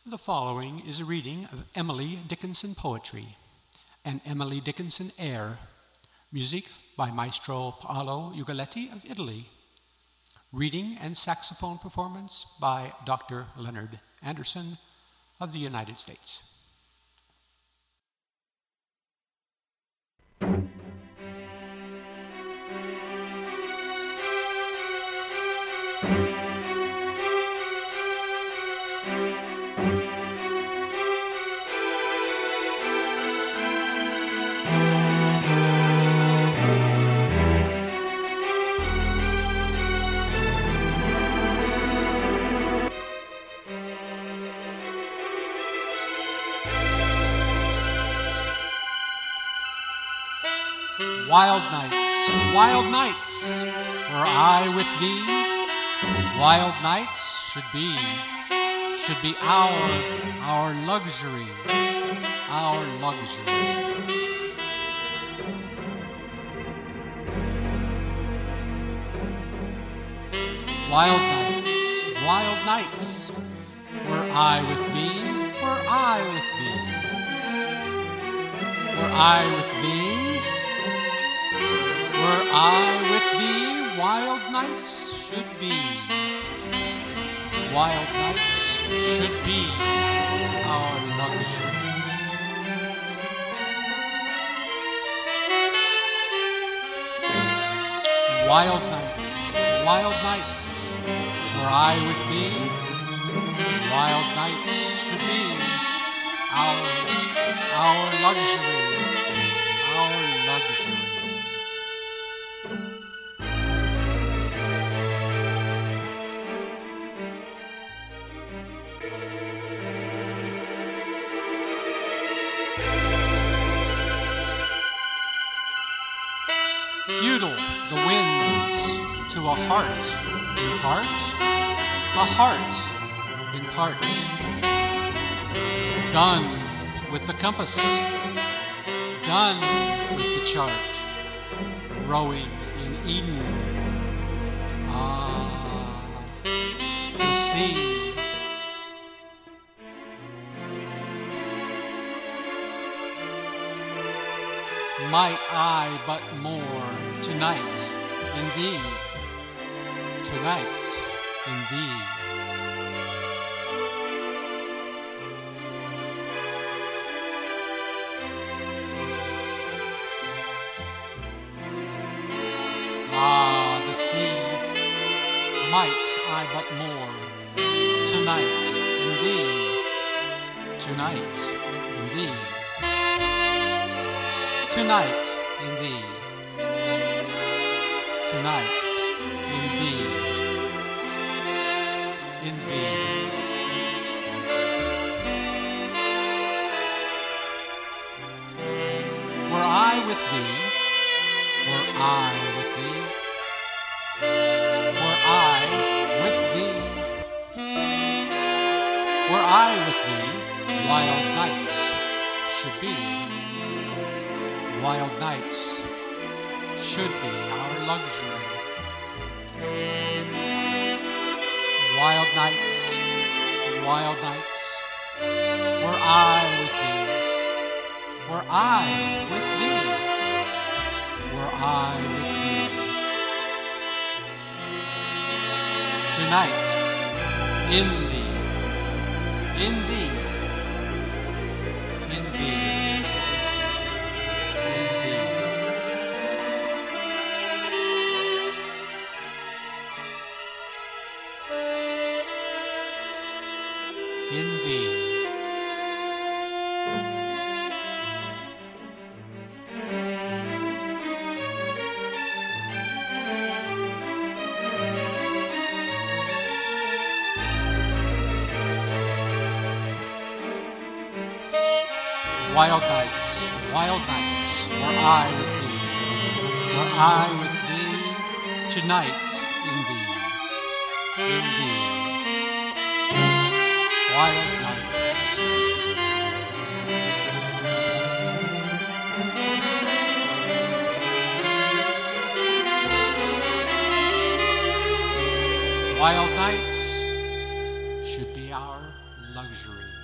The following is a reading of Emily Dickinson poetry, an Emily Dickinson air, music by Maestro Paolo Ugaletti of Italy, reading and saxophone performance by Dr. Leonard Anderson of the United States. Wild nights, were I with thee, wild nights should be our luxury, our luxury. Wild nights, were I with thee, were I with thee, were I with thee, were I with thee, wild nights should be. Wild nights should be our luxury. Wild nights, were I with thee, wild nights should be our luxury, our luxury. Feudal the winds to a heart in part, a heart in part. Done with the compass, done with the chart, rowing in Eden. Ah, the sea. Might I but more tonight in thee, tonight in thee. Ah, the sea, might I but more tonight in thee, tonight in thee. Tonight in thee, tonight in thee, in thee. Were I with thee, were I with thee, were I with thee, were I with thee, wild nights should be. Wild nights should be our luxury. Wild nights, were I with thee, were I with thee, were I with thee. Tonight, in thee, in thee, in thee. In thee. Wild nights, were I with thee, were I with thee, tonight in thee, in thee. Wild nights. Wild nights should be our luxury.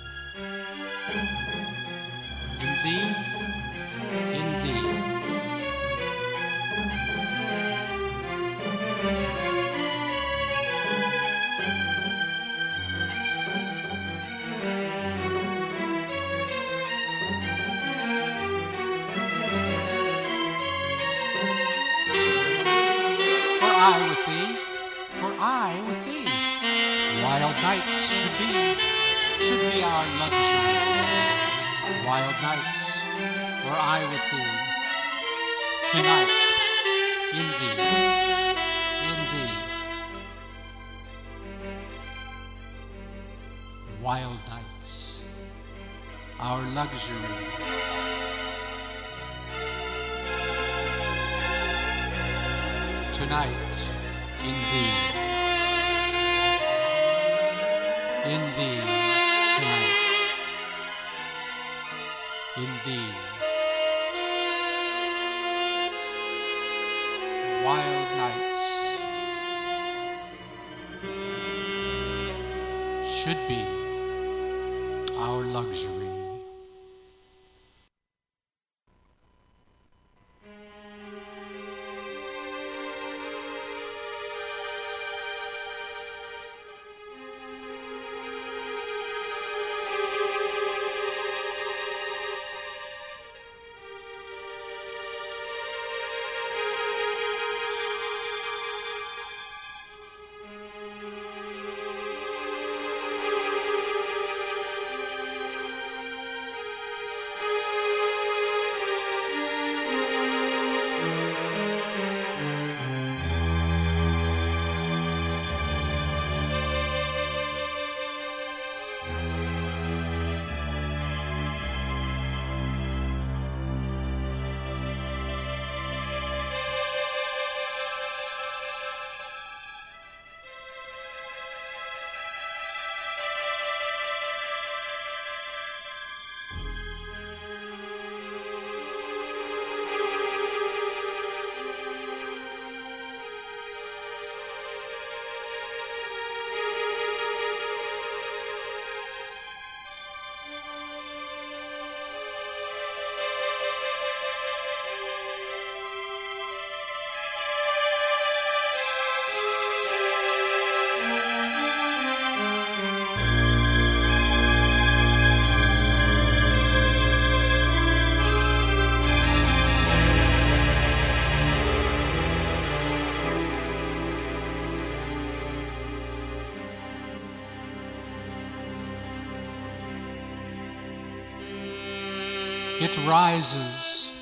Wild nights should be our luxury. Wild nights were I with thee. Tonight, in thee, in thee. Wild nights, our luxury. Tonight, in thee, tonight, in thee. Wild nights should be our luxury. It rises,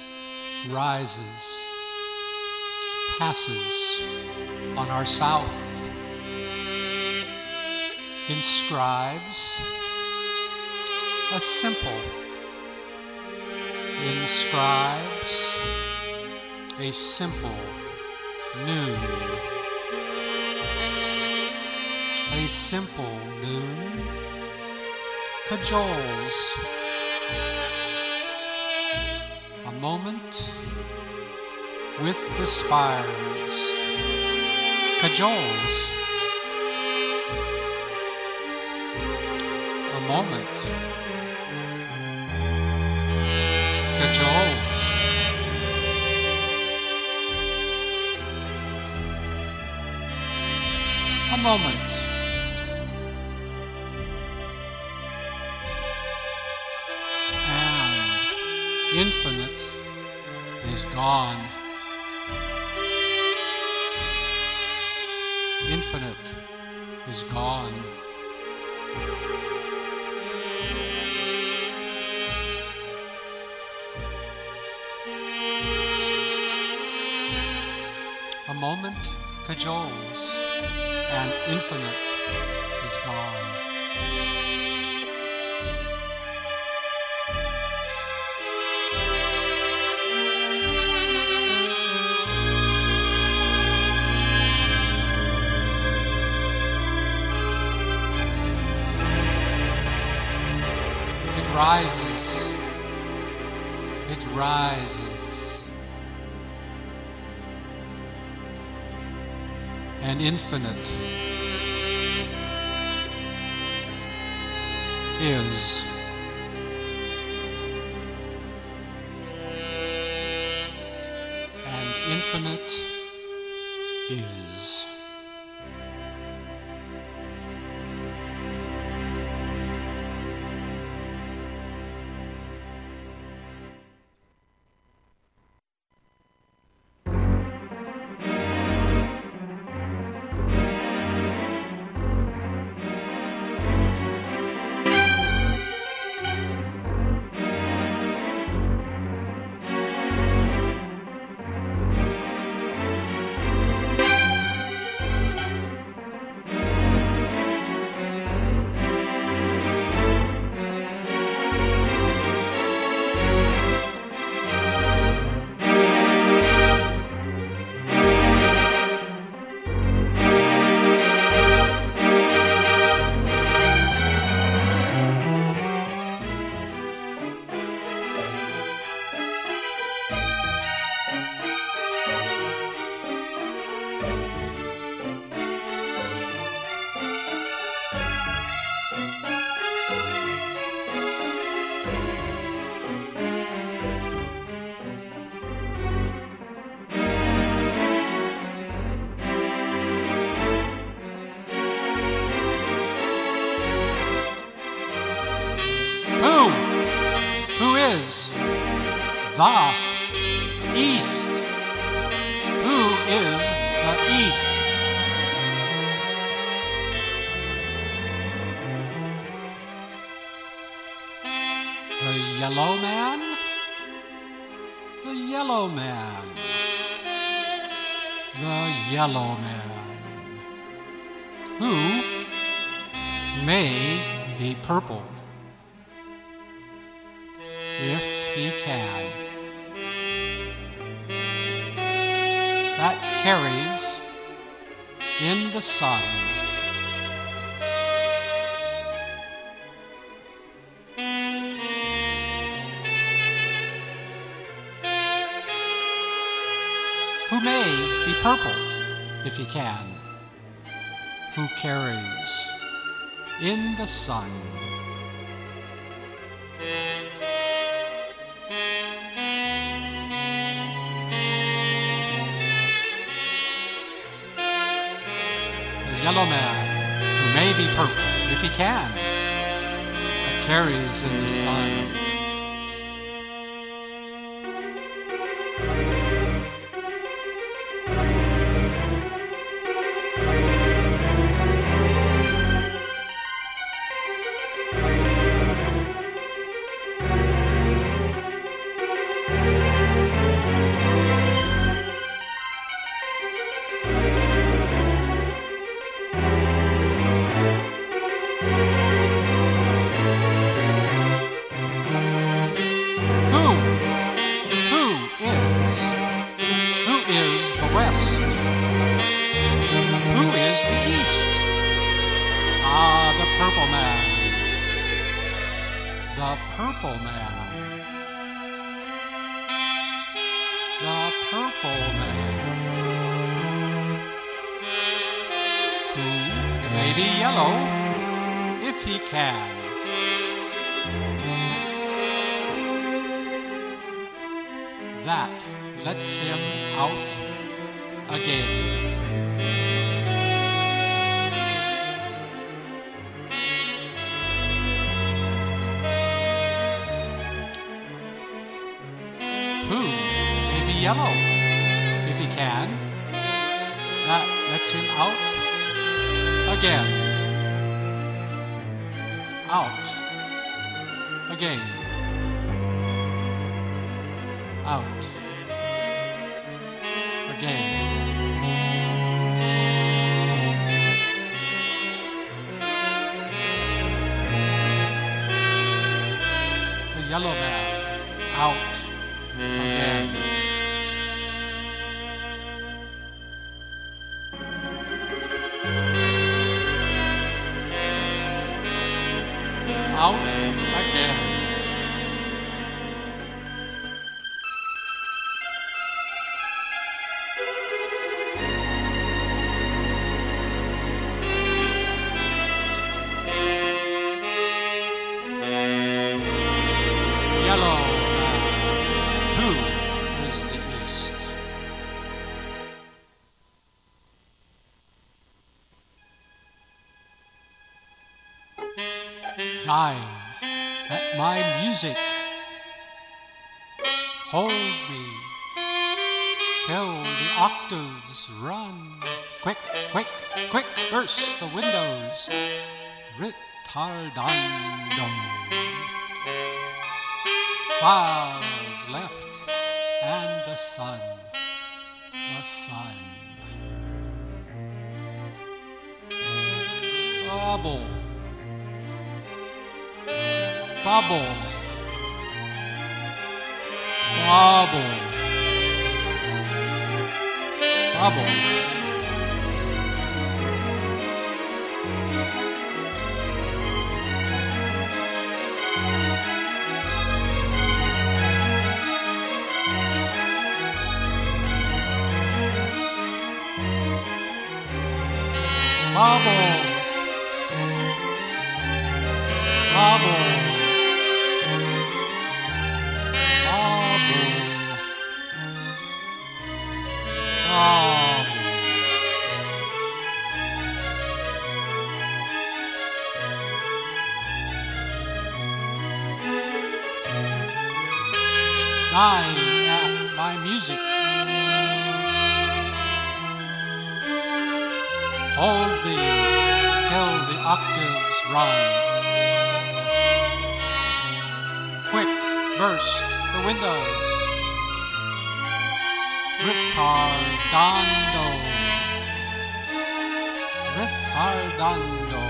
passes on our south, inscribes a simple, noon, a simple noon, cajoles a moment with the spires, cajoles a moment, cajoles a moment, and infinite is gone. Infinite is gone. A moment cajoles, and infinite is gone. It rises, and infinite is. And infinite is. is the East? Who is the East? The yellow man? The yellow man. The yellow man. Who may be purple if he can. That carries in the sun. Who may be purple if he can. Who carries in the sun. The yellow man, who may be purple if he can, but carries in the sun. Purple man. The purple man. The purple man. Who may be yellow if he can. That lets him out again. Who may be yellow if he can. That lets him out again. Out again. Out again. The yellow man out again. Out again. Yellow man. Who is the East? Dying at my music. Hold me till the octaves run. Quick, quick, quick, burst the windows. Ritardando. Clouds left and the sun. The sun. Bubble. Bubble. Bubble. Bubble. Bubble. Bubble. Dying at my music. Hold me till the octaves run. Quick burst the windows. Ritardando. Ritardando.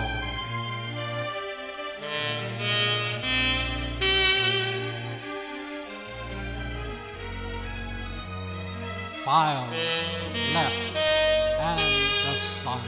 Files left and the sun.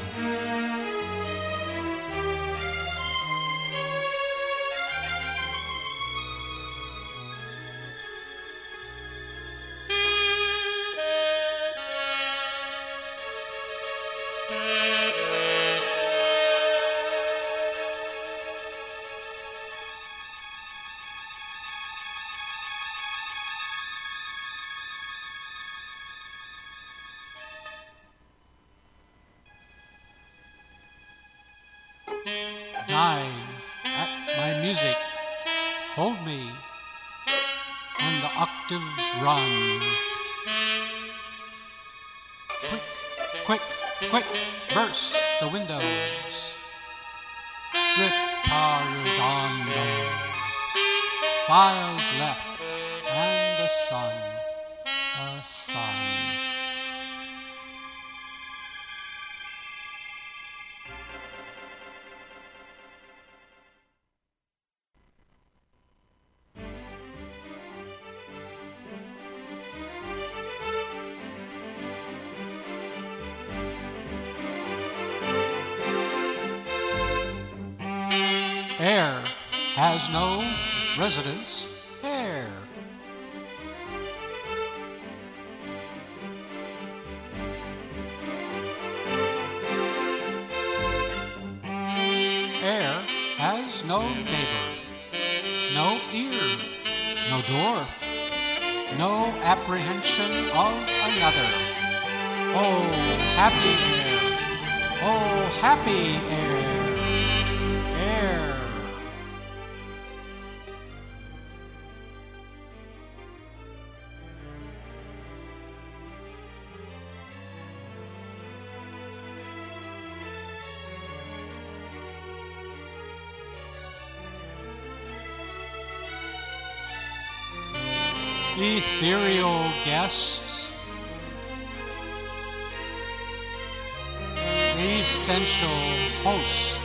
Dying at my music, hold me, and the octaves run. Quick, quick, quick, burst the windows. Ritardando. Files left, and the sun, the sun. Air has no residence. Air. Air has no neighbor, no ear, no door, no apprehension of another. Oh, happy air! Oh, happy air! Air! Ethereal guests, essential host,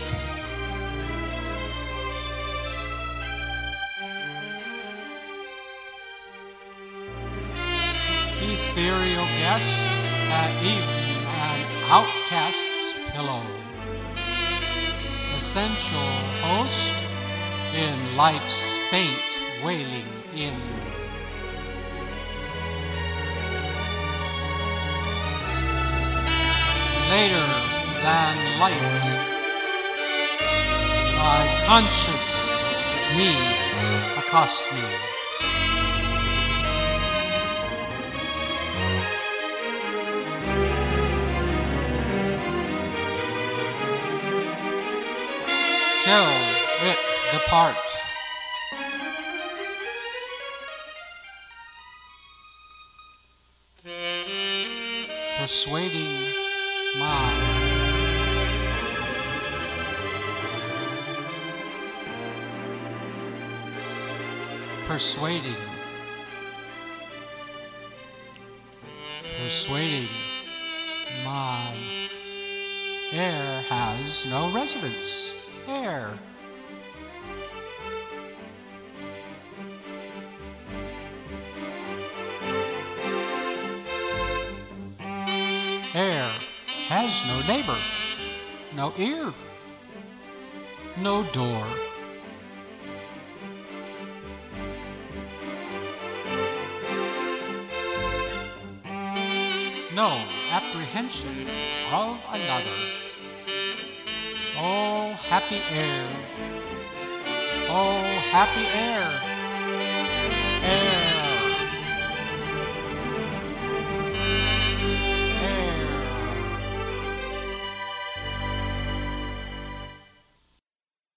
ethereal guest, even an outcast's pillow, essential host in life's faint wailing in. Later than light, my conscious needs accost me. Till it depart. Persuading mind. Persuading my air has no residence. Air. Air has no neighbor, no ear, no door. No apprehension of another. Oh, happy air. Oh, happy air. Air.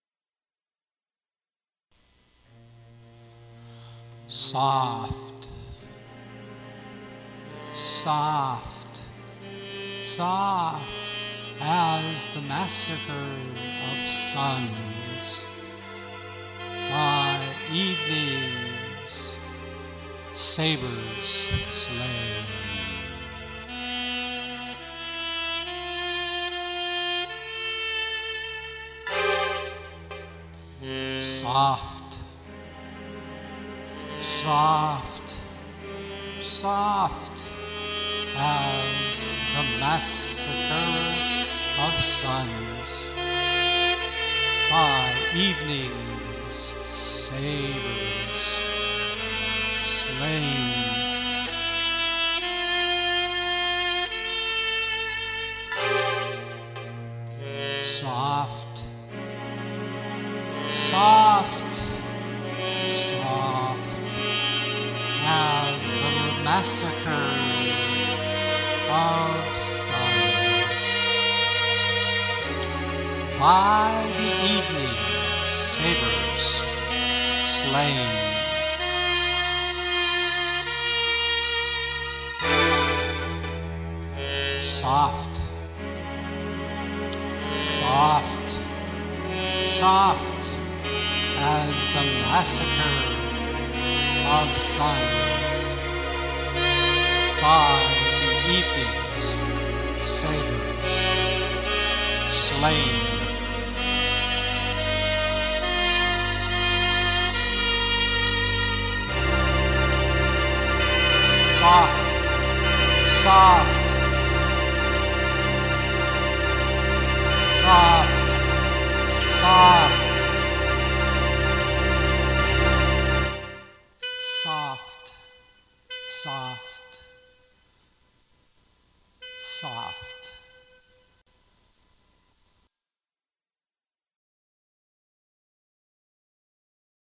Soft soft, soft as the massacre of sons by evening's sabers slain. Soft, soft, soft as the massacre of sons by evening's sabers slain. Soft, soft, soft as the massacre of sons by the evening sabers slain. Soft, soft, soft as the massacre of sons by the evening's sabers slain. Soft, soft, soft, soft, soft, soft.